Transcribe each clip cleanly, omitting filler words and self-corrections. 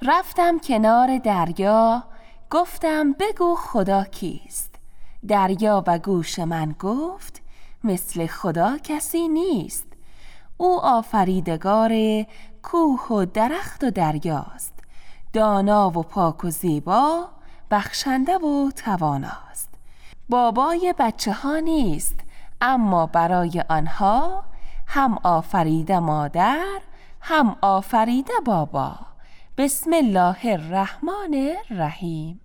رفتم کنار دریا، گفتم بگو خدا کیست. دریا و گوش من گفت مثل خدا کسی نیست. او آفریدگار کوه و درخت و دریاست. دانا و پاک و زیبا، بخشنده و تواناست. بابای بچه ها نیست، اما برای آنها هم آفریده مادر، هم آفریده بابا. بسم الله الرحمن الرحیم.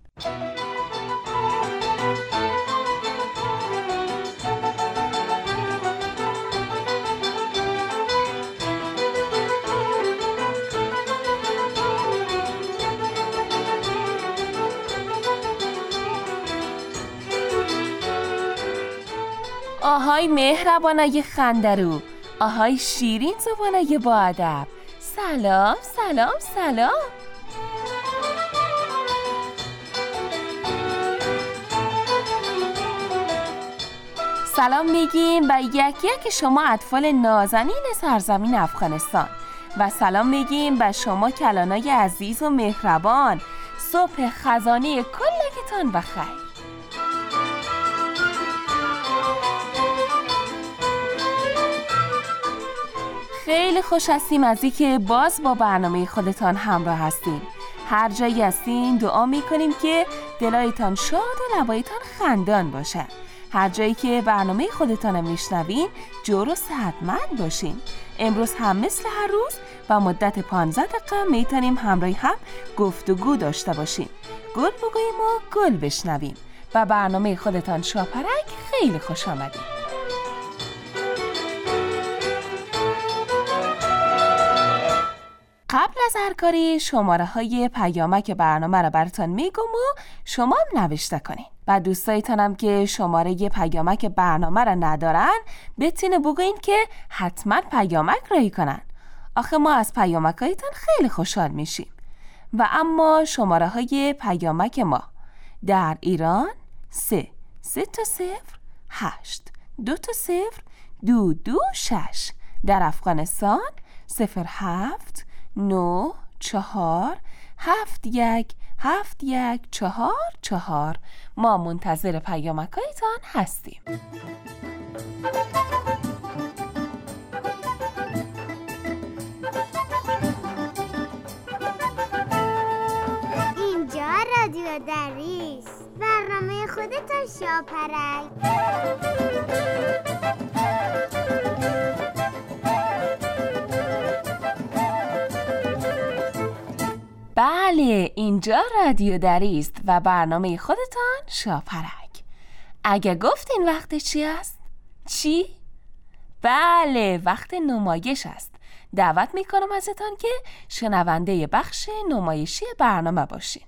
آهای مهربانای خندرو، آهای شیرین زبانای با ادب. سلام سلام سلام. سلام میگیم به یک یک شما اطفال نازنین سرزمین افغانستان و سلام میگیم به شما کلانای عزیز و مهربان. صبح خزانه کلگتان بخیر. خیلی خوش هستیم از اینکه باز با برنامه خودتان همراه هستیم. هر جایی هستین دعا میکنیم که دلایتان شاد و لبایتان خندان باشه. هر جایی که برنامه خودتان میشنوین جور و صحتمند باشین. امروز هم مثل هر روز و مدت 15 دقیقه میتونیم همراه هم گفتگو داشته باشیم. گل بگوییم و گل بشنویم. و برنامه خودتان شاپرک خیلی خوش آمدید. قبل از هر کاری شماره های پیامک برنامه رو براتون میگم و شما هم نوشته کنین. و دوستایتانم که شماره پیامک برنامه رو ندارن بتونه بگوین که حتما پیامک رایی کنن. آخه ما از پیامکایتان خیلی خوشحال میشیم. و اما شماره های پیامک ما در ایران 3 تا 0 8 2 تا 0 2 2 6. در افغانستان 07 9 4 7 1 7 1 4 4. ما منتظر پیامکایتان هستیم. اینجا رادیو دریس، برنامه خودتان شاپرک. بله، اینجا رادیو دریست و برنامه خودتان شاپرک. اگه گفتین وقت چی است؟ چی؟ بله، وقت نمایش است. دعوت میکنم ازتان که شنونده بخش نمایشی برنامه باشین.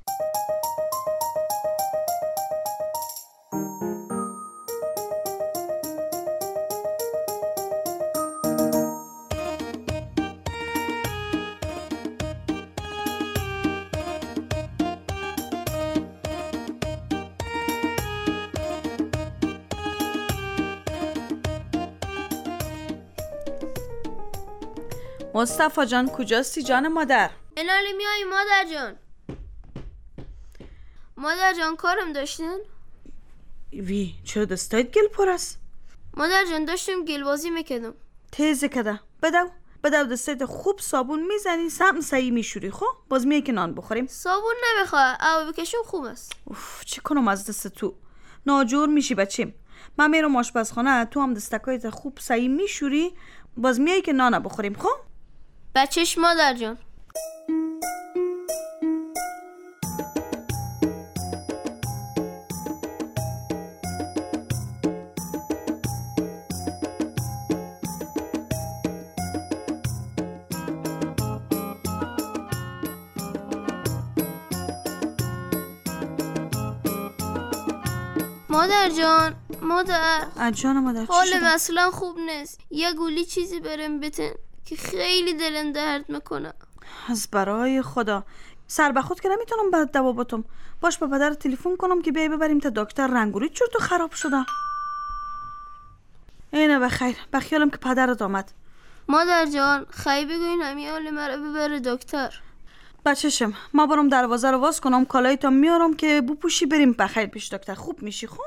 مصطفی جان کجاستی جان مادر؟ الان میای مادر جان. مادر جان کارم داشتین؟ وی چرا دستایت گل پر است؟ مادر جان داشتم گل بازی میکردم. تیزه کده بدو دستایت خوب صابون میزنی سم سعی میشوری. خب باز میای که نان بخوریم. صابون نمیخواه او بکشم خوب است. چی کنم از دست تو؟ ناجور میشی بچیم. من میرم آشپزخانه، تو هم دستکایت خوب سعی میشوری باز میای که نان بخوریم. خب بچهش مادر جان. مادر جان، مادر جان مادر حالم اصلا خوب نیست. یه گولی چیزی برم بتن که خیلی دلم درد میکنه. از برای خدا سر به خود که نمیتونم بعد دوا باتم. باش به پدر تلفن کنم که بیای ببریم تا دکتر. رنگوری چرت خراب شده. اینه بخیر، بخیالم که پدرت آمد. مادر جان خیلی بگوین همین حال مرا ببره دکتر. بچه‌شم ما برم دروازه رو باز کنم، کالایتو میارم که بپوشی بریم بخیر پیش دکتر. خوب میشی؟ خوب.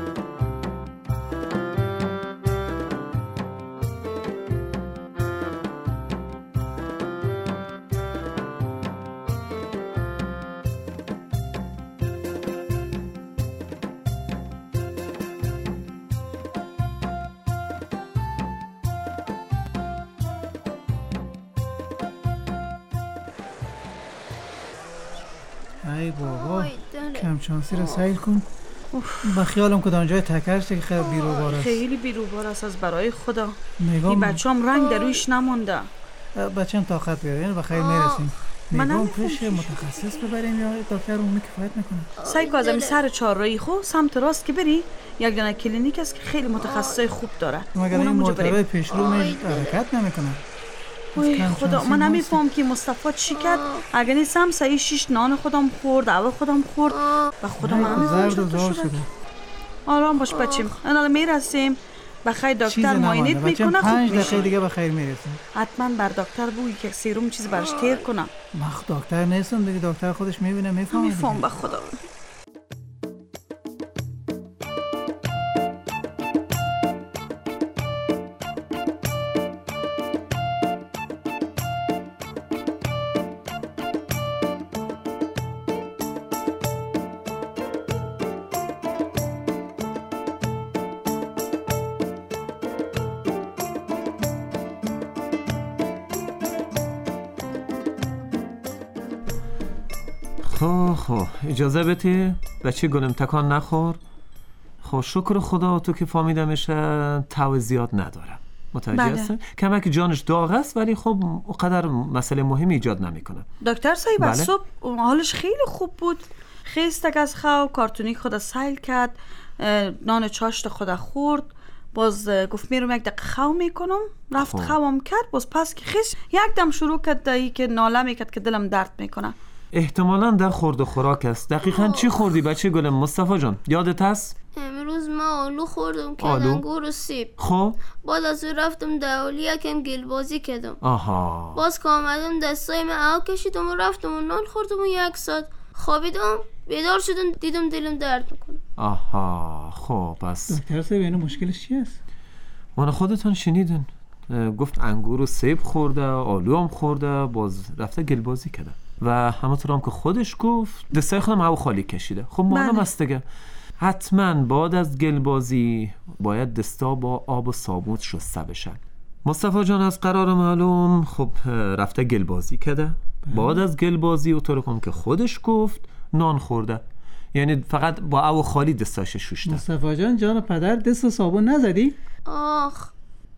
ای بابا وای دلم. کم شانسی رو سیل کن. با خیالم که دانجای تکرشته که خیلی بیروبار است. خیلی بیروبار است از برای خدا. میگم این بچه‌ام رنگ در رویش نمونده. بچه‌م طاقت بیاره با خیر میرسیم. من میگم نمی‌خوام پیش متخصص ببریم یا دکتر اون کفایت میکنه. سعی کن از این سر چهارراهی خو سمت راست که بری، یک دونه کلینیک است که خیلی متخصصای خوب داره. مگر این موتورهای پیشرو حرکت نمیکنه. وای خدا من نمیفهم که مصطفی چی کرد. اگر نیستم سعی 6 نان خودم خورد، اول خودم خورد و خدا من زرد و زار شده. آرام باش بچیم، الان میرسیم. بخیر دکتر معاینت میکنه، خوب 5 دقیقه میشه. دیگه بخیر میرسیم. حتما بر دکتر بگوی که سیروم چیز براش تیر کنم. من دکتر نیستم دیگه، دکتر خودش میبینه میفهمه. میفهم به خدا. خب اجازه بده بچه گلم تکان نخور. خب شکر خدا تو که فهمیدمش تو زیاد ندارم. متوجه هستن؟ کمک جانش داغ است ولی خب اونقدر مسئله مهمی ایجاد نمیکنه. دکتر صاحب بله؟ از صبح حالش خیلی خوب بود. خیستک از خواب، کارتونی خود سیل کرد، نان چاشت خود خورد. باز گفت میرم یک دقیقه خواب میکنم. رفت خوابم کرد. باز پس که خیست یک دم شروع کرد دایی که ناله میکرد که دلم درد میکنه. احتمالاً در خورد و خوراک است. دقیقاً چی خوردی بچه گلم مصطفی جان؟ یادت هست؟ امروز من آلو خوردم که آلو؟ انگور و سیب. خب بعد از اون رفتم دوالی یکم گل بازی کردم. آها باز که آمدم دستای من آب کشیدم و رفتم و نان خوردم و 1 ساعت خوابیدم. بیدار شدم دیدم دلم درد میکنه. آها خب پس دکتر صاحب اینو مشکلش چی است؟ من خودتون شنیدن گفت انگور و سیب خورده، آلو هم خورده، باز رفته گل بازی کرده و همونطور هم که خودش گفت دستای خودم هوا خالی کشیده. خب معلوم است دیگه حتما بعد از گل بازی باید دستا با آب و صابون شسته بشن. مصطفی جان از قرار معلوم خب رفته گل بازی کرده. بعد از گل بازی اونطور هم که خودش گفت نان خورده، یعنی فقط با آب خالی دستاش شوشته. مصطفی جان پدر دست و صابون نزدی؟ آخ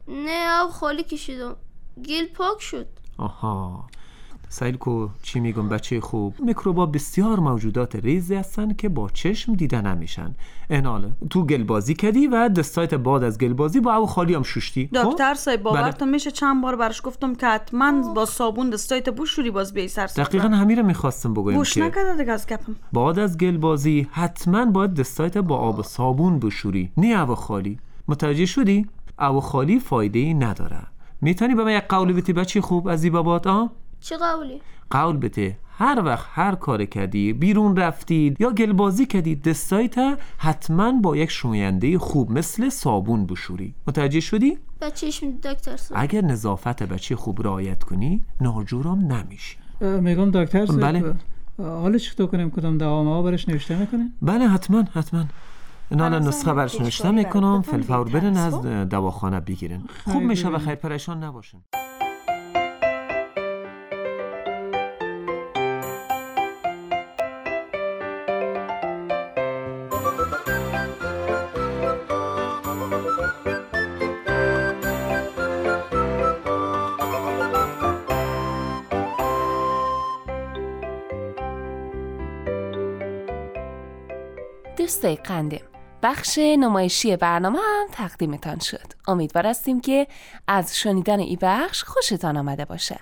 نه آب خالی کشیدم گل پاک شد. آها سیل کو چی میگم بچه خوب، میکروبا بسیار موجودات ریزی هستن که با چشم دیده نمیشن. ایناله تو گلبازی کردی و دستایت بعد از گلبازی با آب خالی هم شوشتی. دکتر صاحب باورتون میشه چند بار برش گفتم که حتما با صابون دستایت بوشوری باز بیای سر سفره. دقیقاً همین رو میخواستم بگویم گوش که نکرده دیگه از گپم. بعد از گلبازی حتما باید دستایت با آب و صابون بشوری، نه آب خالی. متوجه شدی؟ آب خالی فایده ای نداره. میتونی به من یک قول بدی بچه خوب از بابات؟ چه قولی؟ قول بده هر وقت هر کار کردی، بیرون رفتید یا گلبازی کردید، دستایت حتما با یک شوینده خوب مثل صابون بشوری. متوجه شدی؟ بچهش دکتر صاحب اگر نظافت بچه خوب رعایت کنی ناجورم نمیشی. میگم دکتر صاحب بله. حالا چطور کنیم؟ کدام دواما برش نوشته میکنه؟ بله حتما اینا الان نسخه برش نوشته میکنم، فلفور برن از دواخانه بگیرن. خوب میشه بخیر پریشان نباشن. دوستای قندم، بخش نمایشی برنامه هم تقدیمتان شد. امیدوار هستیم که از شنیدن این بخش خوشتان آمده باشه.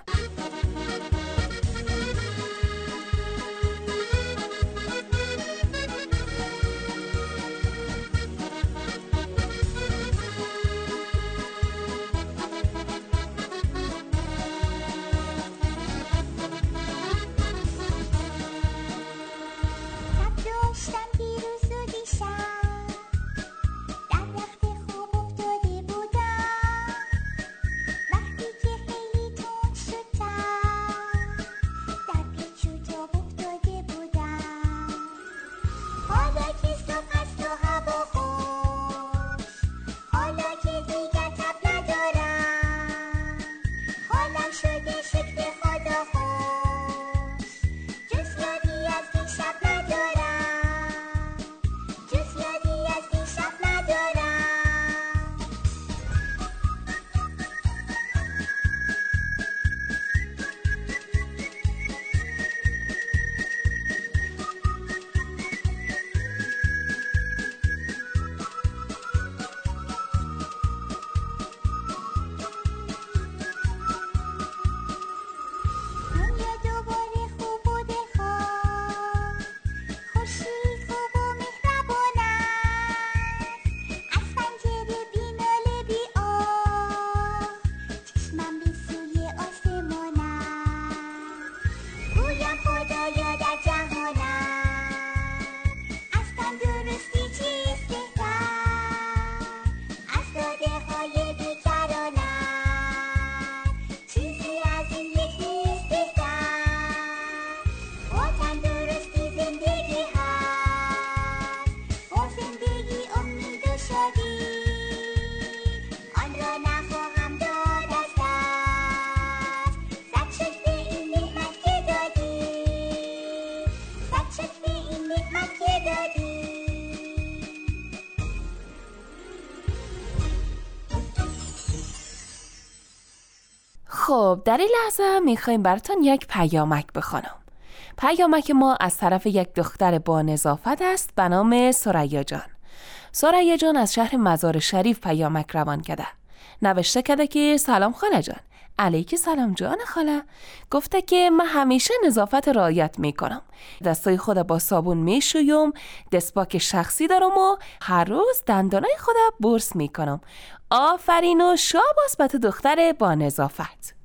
خب در این لحظه میخوایم براتون یک پیامک بخوانم. پیامک ما از طرف یک دختر با نظافت است به نام ثریا جان. ثریا جان از شهر مزار شریف پیامک روان کرده. نوشته کرده که سلام خاله جان. علیک سلام جان خاله. گفته که من همیشه نظافت رعایت میکنم. دستای خود با صابون میشویم، دستپاک شخصی دارم و هر روز دندانای خود برس میکنم. آفرین و شاباس به تو دختر با نظافت.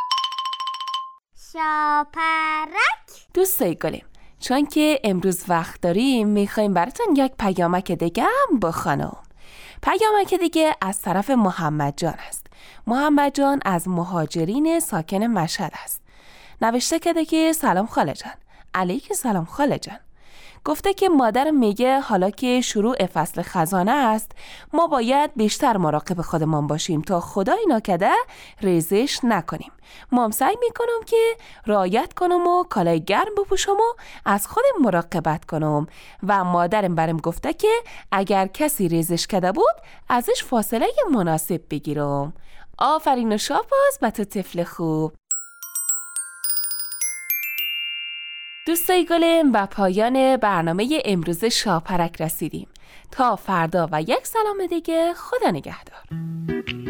شاپرک. دوستای گلیم، چون که امروز وقت داریم میخوایم براتون یک پیامک دیگه هم بخوانم. پیامک دیگه از طرف محمد جان است. محمد جان از مهاجرین ساکن مشهد است. نوشته کرده که سلام خاله جان. علیک سلام خاله جان. گفته که مادر میگه حالا که شروع فصل خزانه است ما باید بیشتر مراقب خودمان باشیم تا خدای ناکرده ریزش نکنیم. ما سعی میکنم که رعایت کنم و کالای گرم بپوشم و از خودم مراقبت کنم و مادرم برم گفته که اگر کسی ریزش کرده بود ازش فاصله مناسب بگیرم. آفرین و شاباس به تو طفل خوب. دوستای گلم به پایان برنامه امروز شاپرک رسیدیم. تا فردا و یک سلام دیگه، خدا نگهدار.